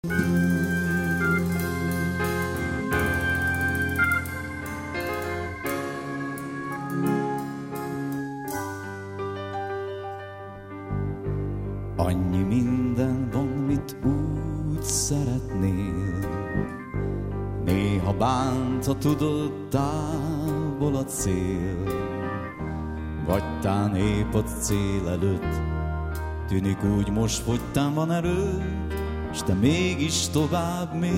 Annyi minden van, mit úgy szeretnél. Néha bántva tudod, távol a cél. Vagy tán épp a cél előtt, tűnik úgy most fogytán van erő, s te mégis tovább mész.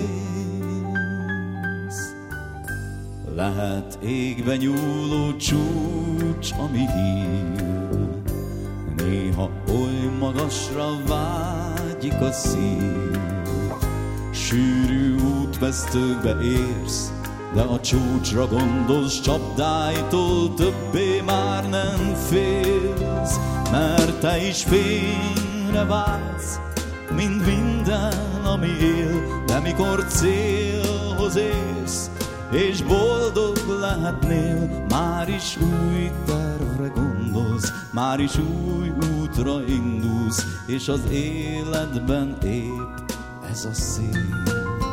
Lehet égbe nyúló csúcs, ami hív, néha oly magasra vágyik a szív. Sűrű útvesztőkbe érsz, de a csúcsra gondolsz, csapdáitól többé már nem félsz. Mert te is fényre vágysz, mint minden, ami él. De mikor célhoz érsz, és boldog lehetnél, már is új tervre gondolsz, már is új útra indulsz, és az életben épp ez a szép.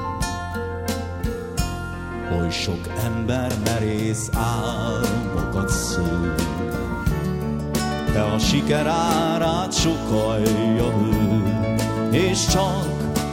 Oly sok ember merész álmokat szül, de a siker árát sokalja ő, és csak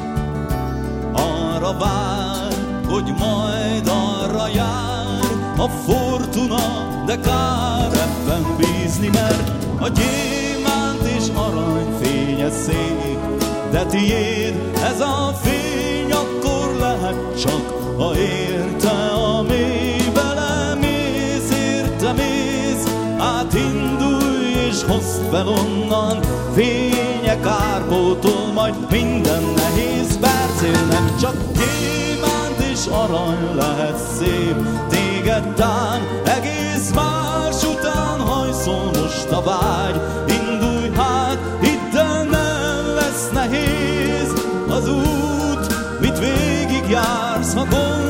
arra vár, hogy majd arra jár a fortuna, de kár ebben bízni, mert a gyémánt és arany fénye szép, de tiéd ez a fény akkor lehet csak, ha érte a mélybe lemész, érte mész, átindulj és hozd fel onnan, fények árpótol majd minden nehéz percél. Nem csak gyémánt és arany lehet szép, téged tán egész más után hajszol most a vágy. Indulj hát, hidd el, nem lesz nehéz az út, mit végig jársz, ha